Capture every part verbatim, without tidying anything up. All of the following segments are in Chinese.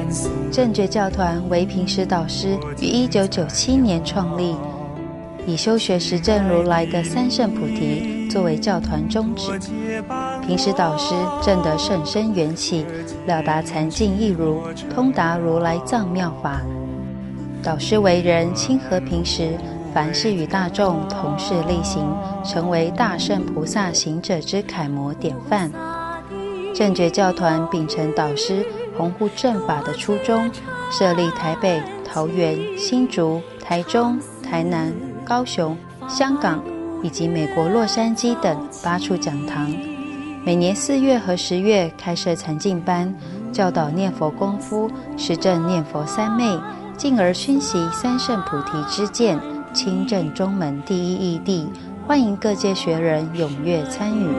正觉教团为平时导师于一九九七年创立，以修学实证如来的三圣菩提作为教团宗旨。平时导师证得甚深缘起，了达禅境义如，通达如来藏妙法。导师为人亲和平时，凡事与大众同事力行，成为大圣菩萨行者之楷模典范。正觉教团秉承导师弘护正法的初衷，设立台北、桃园、新竹、台中、台南、高雄、香港以及美国洛杉矶等八处讲堂。每年四月和十月开设禅净班，教导念佛功夫，实证念佛三昧，进而熏习三圣菩提之见，亲证中门第一义谛。欢迎各界学人踊跃参与。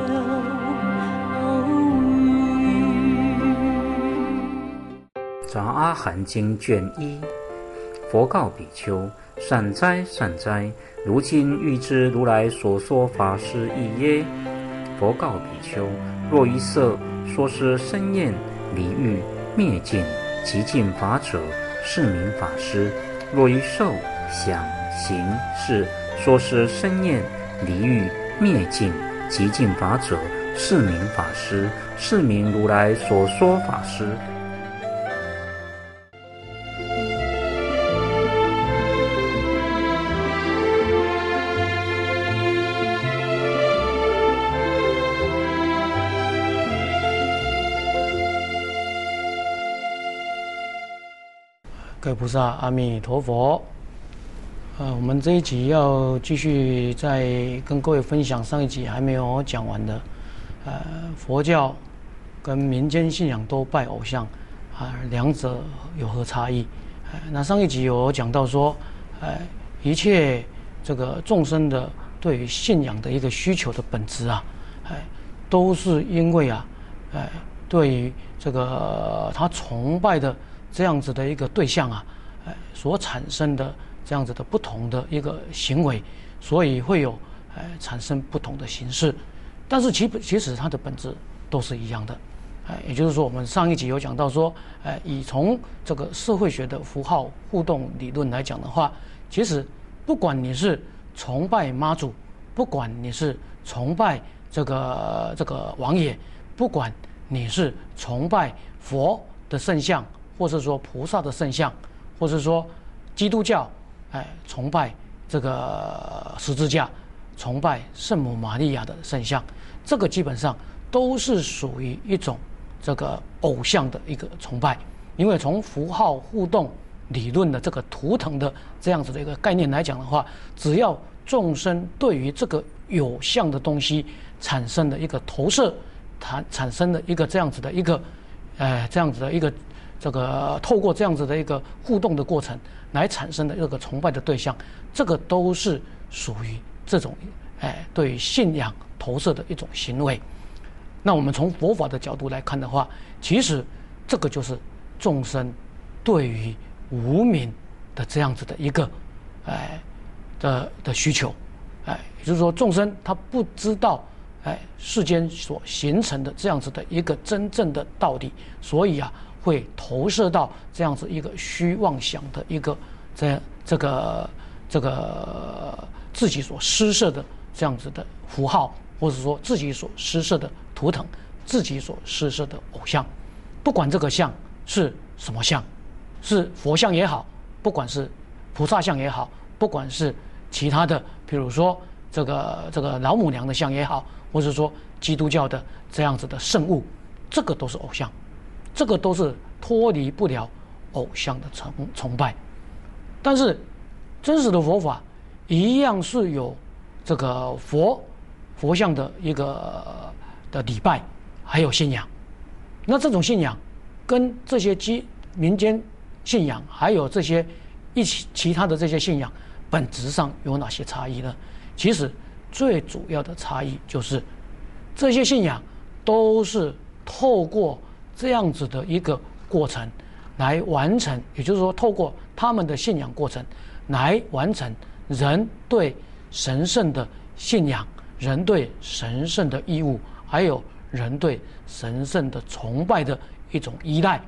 杂阿含经卷一，佛告比丘：善哉善哉，如今欲知如来所说法是义耶？佛告比丘：若一色说是生厌离欲灭尽极尽法者，是名法师；若一受想行识说是生厌离欲灭尽极尽法者，是名法师，是名如来所说法师。 各位菩萨，阿弥陀佛。呃，我们这一集要继续再跟各位分享上一集还没有讲完的，呃，佛教跟民间信仰都拜偶像，啊、呃，两者有何差异？呃，那上一集有讲到说，呃，一切这个众生的对于信仰的一个需求的本质啊，呃，都是因为啊，呃，对于这个他崇拜的这样子的一个对象啊，呃，所产生的这样子的不同的一个行为，所以会有呃产生不同的形式，但是其其实它的本质都是一样的，呃，也就是说，我们上一集有讲到说，呃，以从这个社会学的符号互动理论来讲的话，其实不管你是崇拜妈祖，不管你是崇拜这个这个王爷，不管你是崇拜佛的圣像，或是说菩萨的圣像，或是说基督教，哎，崇拜这个十字架，崇拜圣母玛利亚的圣像，这个基本上都是属于一种这个偶像的一个崇拜。因为从符号互动理论的这个图腾的这样子的一个概念来讲的话，只要众生对于这个有相的东西产生的一个投射，产产生的一个这样子的一个，呃，这样子的一个。这个透过这样子的一个互动的过程来产生的这个崇拜的对象，这个都是属于这种哎对于信仰投射的一种行为。那我们从佛法的角度来看的话，其实这个就是众生对于无明的这样子的一个哎的的需求，哎，也就是说众生他不知道哎世间所形成的这样子的一个真正的道理，所以啊。会投射到这样子一个虚妄想的一个这这个这个自己所施设的这样子的符号，或者说自己所施设的图腾，自己所施设的偶像，不管这个像是什么像，是佛像也好，不管是菩萨像也好，不管是其他的，比如说这个这个老母娘的像也好，或者说基督教的这样子的圣物，这个都是偶像。这个都是脱离不了偶像的崇崇拜，但是真实的佛法一样是有这个佛佛像的一个的礼拜，还有信仰。那这种信仰跟这些基民间信仰，还有这些一起其他的这些信仰，本质上有哪些差异呢？其实最主要的差异就是这些信仰都是透过这样子的一个过程来完成，也就是说透过他们的信仰过程来完成人对神圣的信仰，人对神圣的义务，还有人对神圣的崇拜的一种依赖，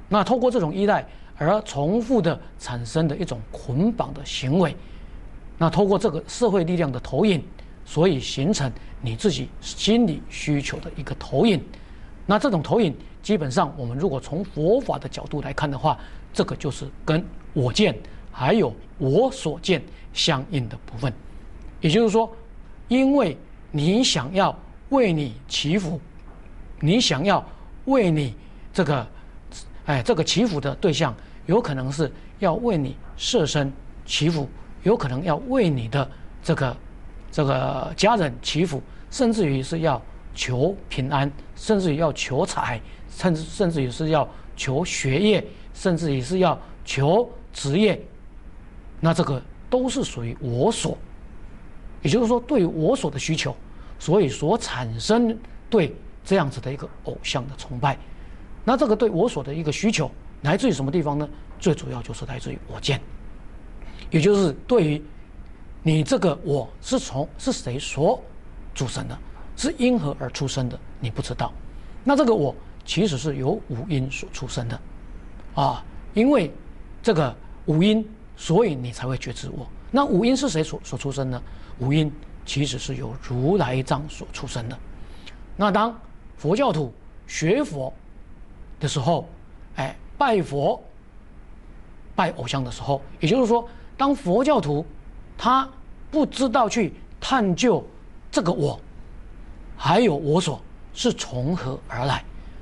那透过这种依赖而重复的产生的一种捆绑的行为，那透过这个社会力量的投影，所以形成你自己心理需求的一个投影。那这种投影基本上我们如果从佛法的角度来看的话，这个就是跟我见还有我所见相应的部分。也就是说，因为你想要为你祈福，你想要为你这个哎这个祈福的对象，有可能是要为你设身祈福，有可能要为你的这个这个家人祈福，甚至于是要求平安，甚至于要求财，甚至甚至于是要求学业，甚至于是要求职业，那这个都是属于我所，也就是说对我所的需求，所以所产生对这样子的一个偶像的崇拜。那这个对我所的一个需求来自于什么地方呢？最主要就是来自于我见，也就是对于你这个我是从是谁所组成的，是因何而出生的，你不知道。那这个我其实是由五因所出生的啊，因为这个五因，所以你才会觉知我。那五因是谁所所出生呢？五因其实是由如来藏所出生的。那当佛教徒学佛的时候，哎，拜佛拜偶像的时候，也就是说，当佛教徒他不知道去探究这个我还有我所是从何而来，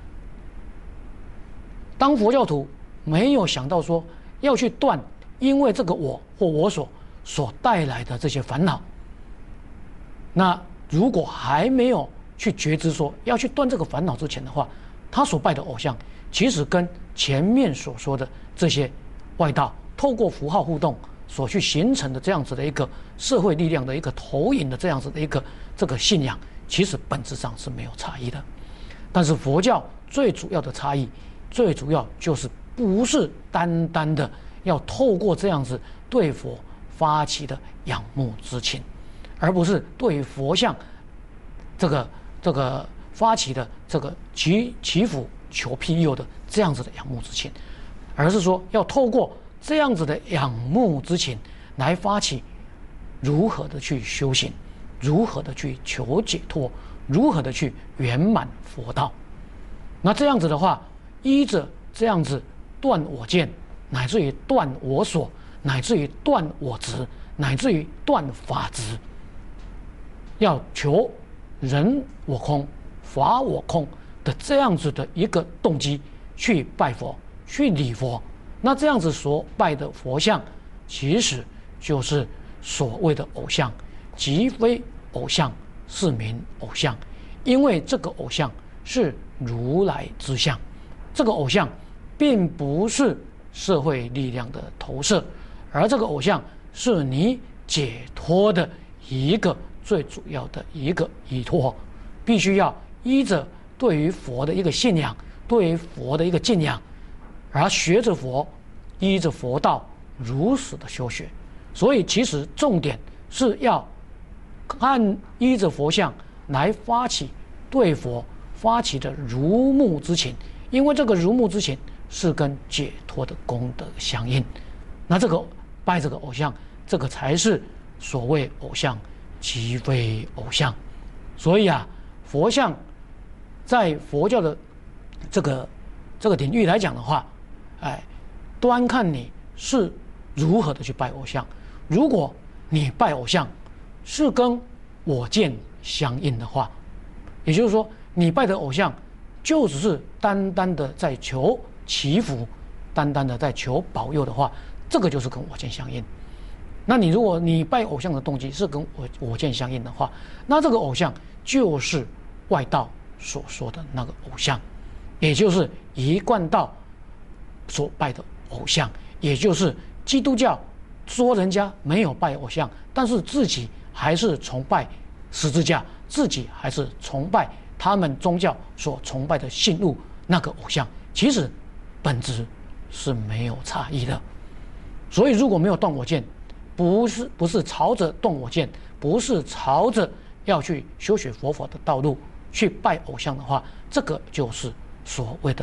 当佛教徒没有想到说要去断因为这个我或我所所带来的这些烦恼，那如果还没有去觉知说要去断这个烦恼之前的话，他所拜的偶像其实跟前面所说的这些外道透过符号互动所去形成的这样子的一个社会力量的一个投影的这样子的一个这个信仰，其实本质上是没有差异的。但是佛教最主要的差异，最主要就是不是单单的要透过这样子对佛发起的仰慕之情，而不是对佛像这个这个发起的这个祈祈福求庇佑的这样子的仰慕之情，而是说要透过这样子的仰慕之情来发起如何的去修行，如何的去求解脱，如何的去圆满佛道。那这样子的话，依着这样子断我见，乃至于断我所，乃至于断我执，乃至于断法执，要求人我空，法我空的这样子的一个动机去拜佛，去礼佛。那这样子所拜的佛像，其实就是所谓的偶像，即非偶像，是名偶像。因为这个偶像是如来之相，这个偶像并不是社会力量的投射，而这个偶像是你解脱的一个最主要的一个依托，必须要依着对于佛的一个信仰，对于佛的一个敬仰，而学着佛，依着佛道如实的修学。所以其实重点是要按依着佛像来发起对佛发起的如沐之情，因为这个如沐之情是跟解脱的功德相应。那这个拜这个偶像，这个才是所谓偶像，即非偶像。所以啊，佛像在佛教的这个这个领域来讲的话，哎，端看你是如何的去拜偶像。如果你拜偶像是跟我见相应的话，也就是说你拜的偶像就只是单单的在求祈福，单单的在求保佑的话，这个就是跟我见相应。那你如果你拜偶像的动机是跟我我见相应的话，那这个偶像就是外道所说的那个偶像，也就是一贯道所拜的偶像，也就是基督教说人家没有拜偶像，但是自己还是崇拜十字架，自己还是崇拜他们宗教所崇拜的信物那个偶像，其实本质是没有差异的。所以如果没有断我见，不是不是朝着断我见，不是朝着要去修学佛法的道路去拜偶像的话，这个就是所谓的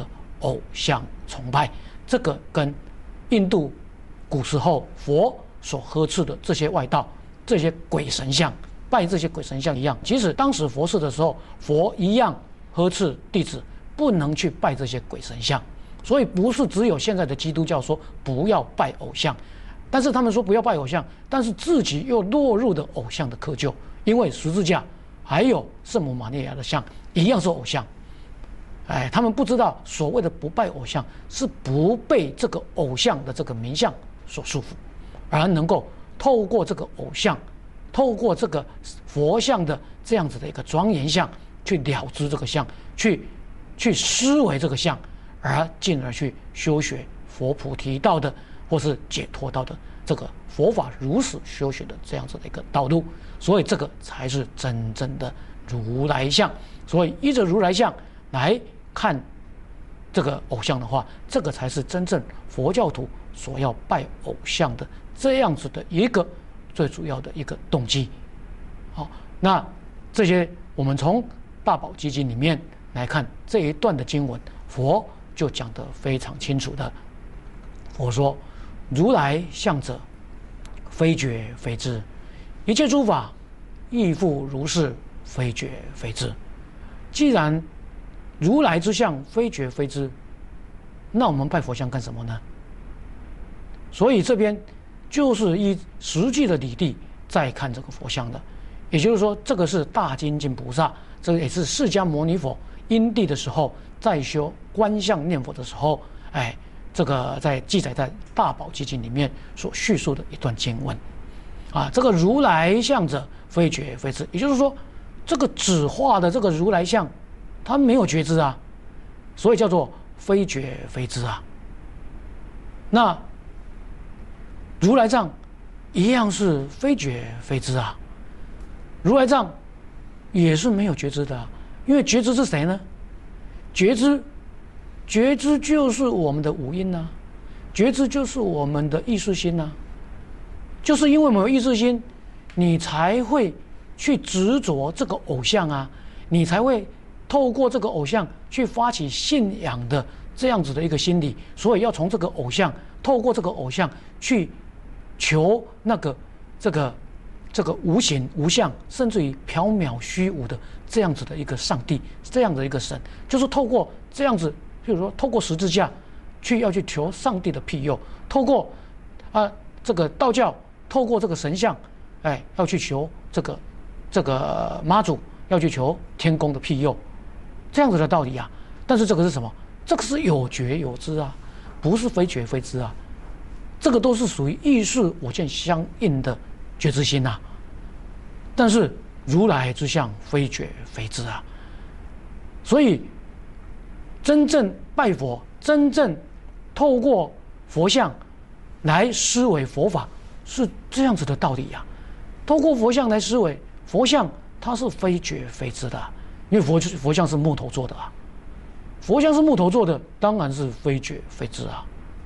偶像崇拜。这个跟印度古时候佛所呵斥的这些外道、这些鬼神像、拜这些鬼神像一样。其实当时佛世的时候，佛一样呵斥弟子不能去拜这些鬼神像。所以不是只有现在的基督教说不要拜偶像，但是他们说不要拜偶像，但是自己又落入了偶像的窠臼，因为十字架还有圣母玛利亚的像一样是偶像。哎，他们不知道所谓的不拜偶像是不被这个偶像的这个名相所束缚，而能够透过这个偶像，透过这个佛像的这样子的一个庄严相去了知这个相，去去思维这个相，而进而去修学佛菩提道的或是解脱道的这个佛法如实修学的这样子的一个道路。所以这个才是真正的如来相。所以依着如来相来看这个偶像的话，这个才是真正佛教徒所要拜偶像的这样子的一个最主要的一个动机。好，那这些我们从大宝积经里面来看这一段的经文，佛就讲得非常清楚的。佛说：如来相者，非觉非知，一切诸法亦复如是，非觉非知。既然如来之相非觉非知，那我们拜佛像干什么呢？所以这边就是依实际的理地再看这个佛像的，也就是说，这个是大精进菩萨，这个也是释迦牟尼佛因地的时候在修观相念佛的时候，哎，这个在记载在大宝积经里面所叙述的一段经文啊。这个如来相者，非觉非知，也就是说，这个指画的这个如来相，他没有觉知啊，所以叫做非觉非知啊。那如来藏一样是非觉非知啊，如来藏也是没有觉知的啊，因为觉知是谁呢？觉知，觉知就是我们的五阴啊，觉知就是我们的意识心啊，就是因为我们有意识心，你才会去执着这个偶像啊，你才会透过这个偶像去发起信仰的这样子的一个心理，所以要从这个偶像，透过这个偶像去求那个这个这个无形无相，甚至于缥缈虚无的这样子的一个上帝，这样的一个神，就是透过这样子，譬如说透过十字架去要去求上帝的庇佑，透过啊这个道教透过这个神像，哎要去求这个这个妈祖，要去求天公的庇佑，这样子的道理啊。但是这个是什么？这个是有觉有知啊，不是非觉非知啊。这个都是属于意识我见相应的觉知心呐、啊。但是如来之相非觉非知啊。所以真正拜佛，真正透过佛像来思维佛法，是这样子的道理呀、啊。透过佛像来思维佛像，它是非觉非知的、啊，因为佛佛像是木头做的啊，佛像是木头做的，当然是非觉非知啊。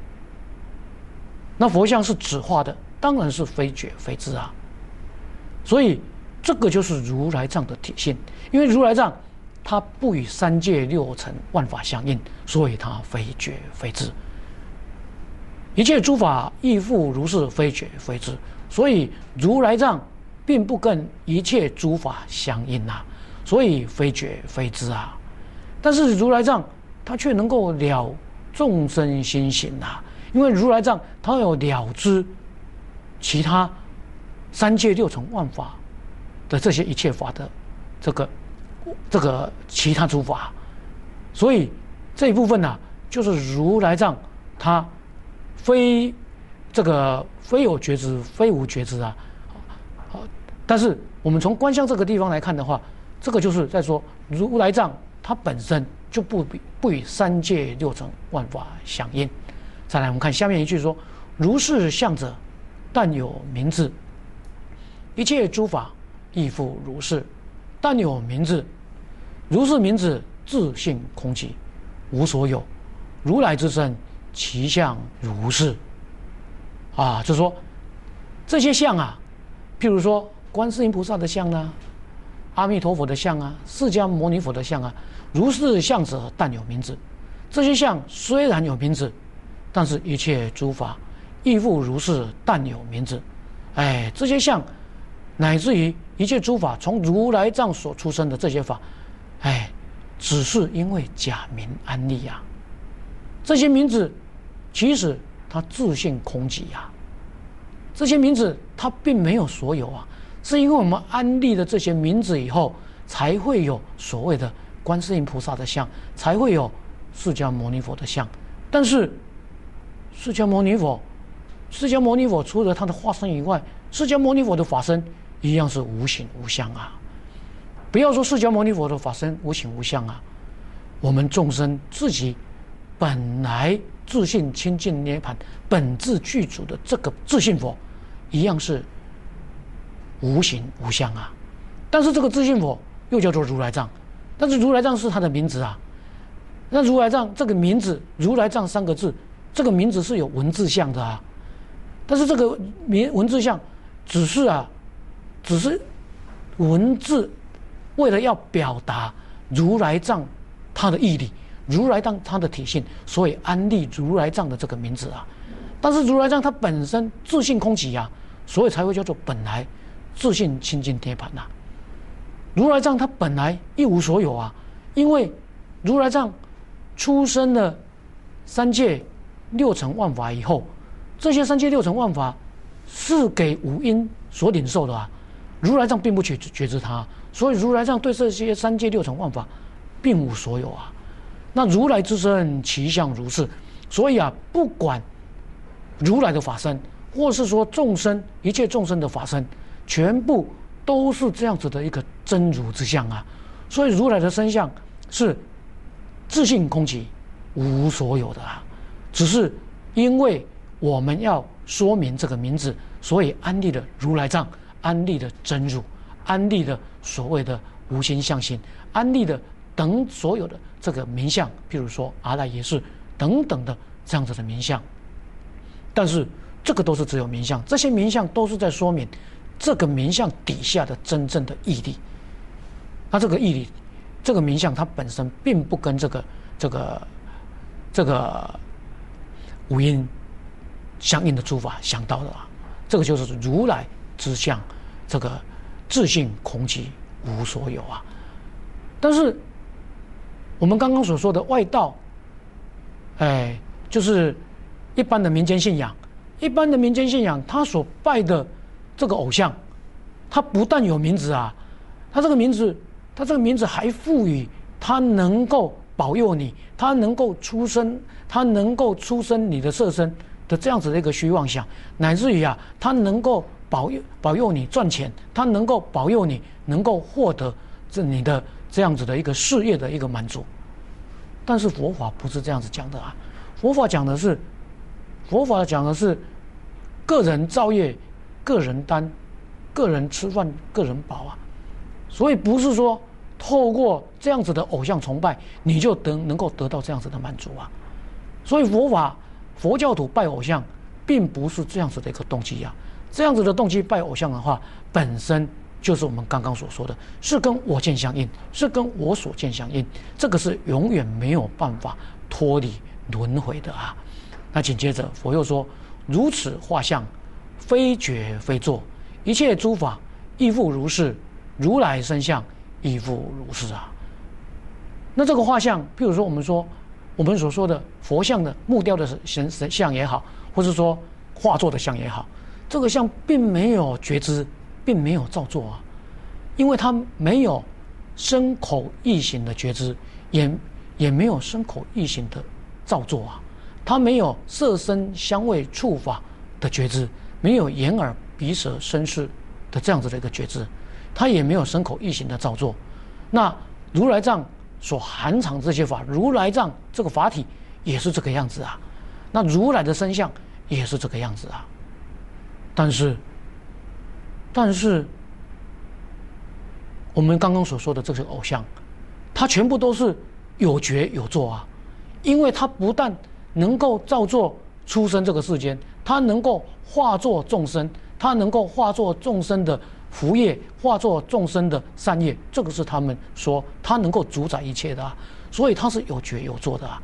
那佛像是纸画的，当然是非觉非知啊。所以这个就是如来藏的体性，因为如来藏它不与三界六尘万法相应，所以它非觉非知。一切诸法亦复如是，非觉非知。所以如来藏并不跟一切诸法相应啊，所以非觉非知啊。但是如来藏它却能够了众生心行啊，因为如来藏它有了知其他三界六尘万法的这些一切法的这个这个其他诸法，所以这一部分呢、啊，就是如来藏它非这个非有觉知，非无觉知啊。好，但是我们从观相这个地方来看的话，这个就是在说如来藏它本身就不比不与三界六尘万法相应。再来，我们看下面一句说：如是相者，但有名字；一切诸法亦复如是，但有名字。如是名字，自性空寂，无所有。如来之身，其相如是。啊，就是说这些相啊，譬如说观世音菩萨的像啊，阿弥陀佛的像啊，释迦牟尼佛的像啊，如是相者，但有名字。 这些相虽然有名字，但是一切诸法亦复如是，但有名字。哎，这些相乃至于一切诸法从如来藏所出生的这些法，哎，只是因为假名安立呀、啊。这些名字其实它自性空寂呀、啊，这些名字它并没有所有啊，是因为我们安立了这些名字以后，才会有所谓的观世音菩萨的像，才会有释迦牟尼佛的像。但是释迦牟尼佛，释迦牟尼佛除了他的化身以外，释迦牟尼佛的法身一样是无形无相啊。不要说释迦牟尼佛的法身无形无相啊，我们众生自己本来自性清净涅槃本自具足的这个自性佛，一样是无形无相啊。但是这个自性佛又叫做如来藏，但是如来藏是他的名字啊。那如来藏这个名字，如来藏三个字，这个名字是有文字相的啊。但是这个名文字相只是啊，只是文字为了要表达如来藏它的义理，如来藏它的体性，所以安立如来藏的这个名字啊。但是如来藏它本身自性空寂啊，所以才会叫做本来自性清净涅槃呐。如来藏它本来一无所有啊，因为如来藏出生了三界六尘万法以后，这些三界六尘万法是给五阴所领受的啊。如来藏并不觉觉知它，所以如来藏对这些三界六尘万法并无所有啊。那如来之身其相如是，所以啊，不管如来的法身，或是说众生一切众生的法身，全部都是这样子的一个真如之相啊。所以如来的身相是自性空寂无所有的啊，只是因为我们要说明这个名字，所以安立了如来藏，安立了真如，安立了所谓的无心相心，安立了等所有的这个名相，譬如说阿赖耶识等等的这样子的名相。但是这个都是只有名相，这些名相都是在说明这个名相底下的真正的义理。那这个义理，这个名相它本身并不跟这个这个这个五阴相应的诸法相道的啊，这个就是如来之相，这个自性空寂无所有啊。但是我们刚刚所说的外道，哎，就是一般的民间信仰，一般的民间信仰，他所拜的这个偶像，他不但有名字啊，他这个名字，他这个名字还赋予他能够保佑你，他能够出生，他能够出生你的色身的这样子的一个虚妄想，乃至于啊，他能够保佑保佑你赚钱，他能够保佑你能够获得这你的这样子的一个事业的一个满足。但是佛法不是这样子讲的啊，佛法讲的是，佛法讲的是个人造业，个人担，个人吃饭，个人饱啊。所以不是说透过这样子的偶像崇拜，你就得能够得到这样子的满足啊。所以佛法佛教徒拜偶像，并不是这样子的一个动机啊。这样子的动机拜偶像的话，本身就是我们刚刚所说的，是跟我见相应，是跟我所见相应，这个是永远没有办法脱离轮回的啊。那紧接着佛又说：如此画像，非觉非作，一切诸法亦复如是，如来身相亦复如是啊。那这个画像，譬如说我们说我们所说的佛像的木雕的神神像也好，或是说画作的像也好，这个像并没有觉知，并没有造作啊，因为它没有身口意行的觉知，也也没有身口意行的造作啊，它没有色身香味触法的觉知，没有眼耳鼻舌身识的这样子的一个觉知，它也没有身口意行的造作。那如来藏所含藏这些法，如来藏这个法体也是这个样子啊，那如来的身相也是这个样子啊。但是但是我们刚刚所说的这些偶像，它全部都是有觉有作啊，因为它不但能够造作出生这个世间，它能够化作众生，它能够化作众生的福业，化作众生的善业，这个是他们说它能够主宰一切的啊，所以它是有觉有作的啊。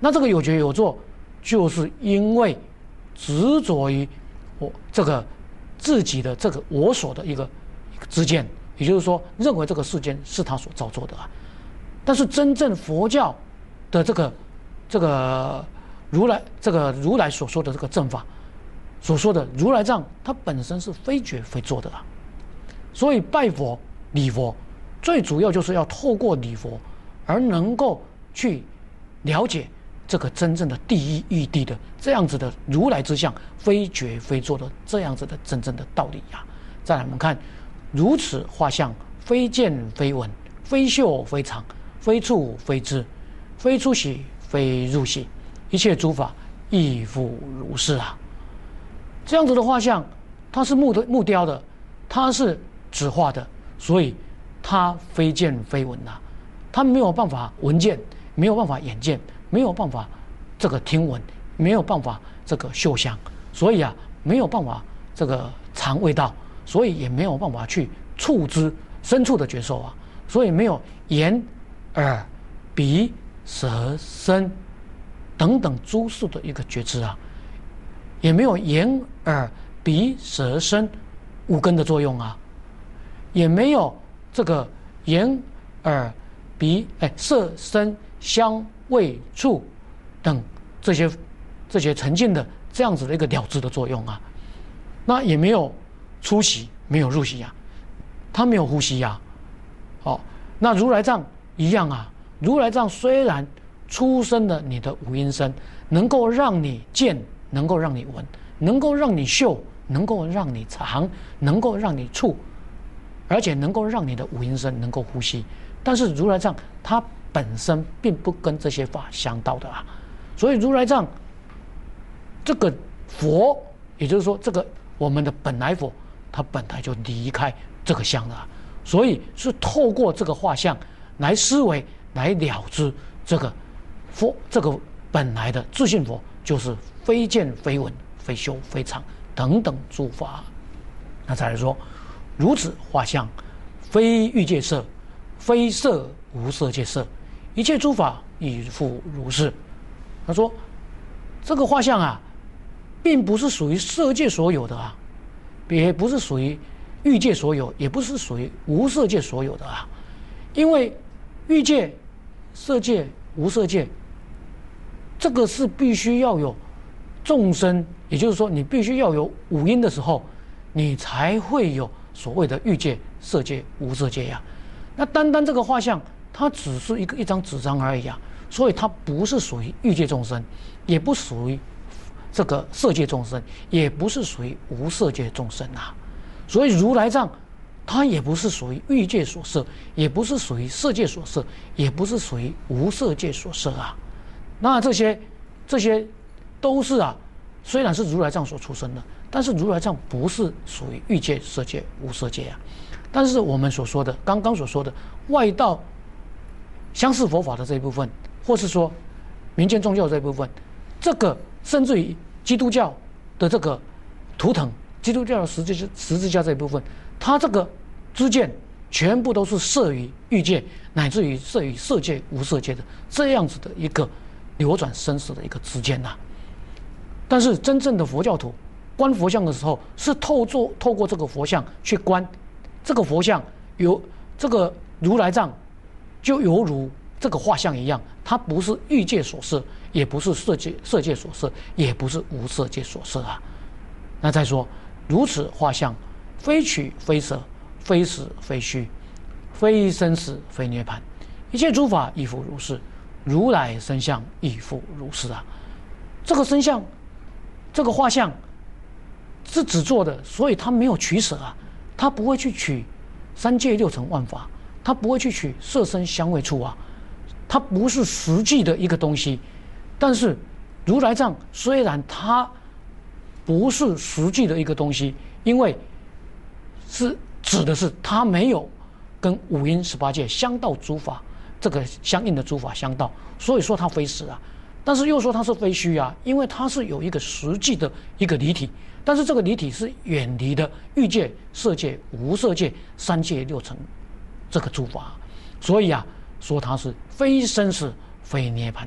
那这个有觉有作，就是因为执着于我这个自己的这个我所的一个一个知见，也就是说，认为这个世间是他所造作的啊。但是真正佛教的这个这个如来这个如来所说的这个正法，所说的如来藏，它本身是非觉非作的啊。所以拜佛礼佛，最主要就是要透过礼佛，而能够去了解这个真正的第一义谛的这样子的如来之相，非觉非作的这样子的真正的道理啊。再来我们看，如此画像，非见非闻，非嗅非尝，非触非知，非出息非入息，一切诸法亦复如是啊。这样子的画像，它是木的木雕的，它是纸画的，所以它非见非闻啊，它没有办法闻见，没有办法眼见，没有办法这个听闻，没有办法这个嗅香，所以啊没有办法这个尝味道，所以也没有办法去触知深处的觉受啊，所以没有眼、耳、鼻、舌、身等等诸事的一个觉知啊，也没有眼、耳、鼻、舌、身五根的作用啊，也没有这个眼、耳、鼻、哎色、声、香、味、触等这些这些沉浸的这样子的一个了知的作用啊，那也没有出息，没有入息啊，它没有呼吸呀、啊，哦，那如来藏一样啊，如来藏虽然出生的你的五阴身，能够让你见，能够让你闻，能够让你嗅，能够让你尝，能够让你触，而且能够让你的五阴身能够呼吸，但是如来藏它本身并不跟这些法相道的啊，所以如来藏这个佛，也就是说这个我们的本来佛，它本来就离开这个相了啊，所以是透过这个画像来思维，来了知这个佛，这个本来的自性佛就是非见非闻非修非常等等诸法。那再来说，如此画像，非欲界色，非色无色界色，一切诸法亦复如是。他说，这个画像啊，并不是属于色界所有的啊，也不是属于欲界所有，也不是属于无色界所有的啊，因为欲界、色界、无色界，这个是必须要有众生，也就是说，你必须要有五阴的时候，你才会有所谓的欲界、色界、无色界呀、啊。那单单这个画像，它只是一个一张纸张而已啊，所以它不是属于欲界众生，也不属于这个色界众生，也不是属于无色界众生啊。所以如来藏，它也不是属于欲界所摄，也不是属于色界所摄，也不是属于无色界所摄啊。那这些这些都是啊，虽然是如来藏所出生的，但是如来藏不是属于欲界、色界、无色界啊。但是我们所说的，刚刚所说的外道相似佛法的这一部分，或是说民间宗教这一部分，这个甚至于基督教的这个图腾，基督教的十字十字架这一部分，它这个知见全部都是摄于欲界，乃至于摄于色界、无色界的这样子的一个流转生死的一个知见呐。但是真正的佛教徒观佛像的时候，是透过透过这个佛像去观这个佛像，有这个如来藏，就犹如这个画像一样，它不是欲界所摄，也不是色界色界所摄，也不是无色界所摄啊。那再说，如此画像，非取非舍，非实非虚，非生死非涅槃，一切诸法亦复如是，如来身相亦复如是啊。这个身相，这个画像是纸做的，所以它没有取舍啊，它不会去取三界六尘万法，它不会去取色声香味触啊，它不是实际的一个东西。但是如来藏虽然它不是实际的一个东西，因为是指的是它没有跟五阴十八界相道诸法这个相应的诸法相道，所以说它非实啊。但是又说它是非虚啊，因为它是有一个实际的一个离体，但是这个离体是远离的欲界、色界、无色界、三界六尘这个诸法，所以啊，说它是非生死非涅槃啊，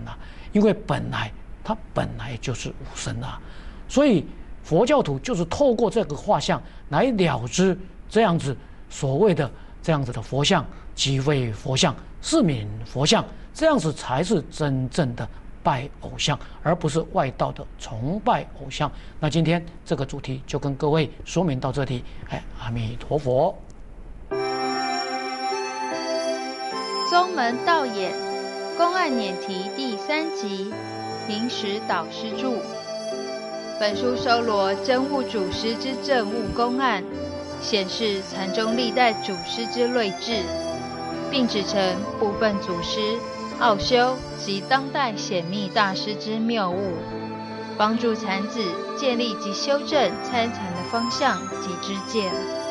因为本来它本来就是无生啊，所以佛教徒就是透过这个画像来了知这样子所谓的这样子的佛像，即为佛像，是名佛像，这样子才是真正的拜偶像，而不是外道的崇拜偶像。那今天这个主题就跟各位说明到这里，哎，阿弥陀佛。 宗门道演公案辇题第三集，明史导师著。本书收罗真悟祖师之证悟公案，显示禅宗历代祖师之睿智，并指成部分祖师奥修及当代显密大师之谬误，帮助禅子建立及修正参禅的方向及知见。